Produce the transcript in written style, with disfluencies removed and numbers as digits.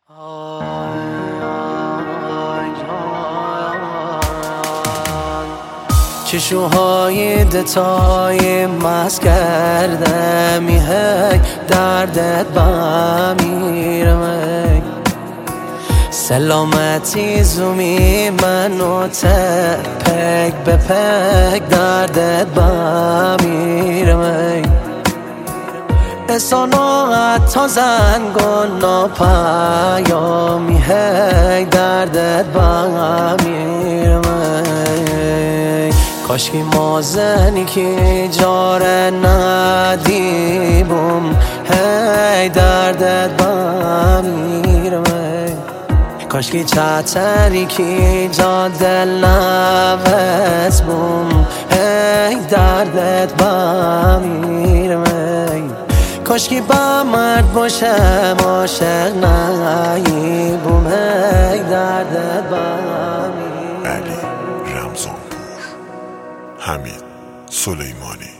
چشوهای دتای مست کرده میهی دردت بمیرم سلامتی زومی منو پک به پک دردت بمیرم احسانات تا زنگان ناپیامی هی دردت بمیرم کاشکی مازنی که جاره ندیبم هی دردت بمیرم کاشکی چطری که جا دل نوست بوم هی دردت بمیرم کاشکی با مرد باشم عاشق نایبم هی دردت بمیرم. علی رمضانپور، حمید سلیمانی.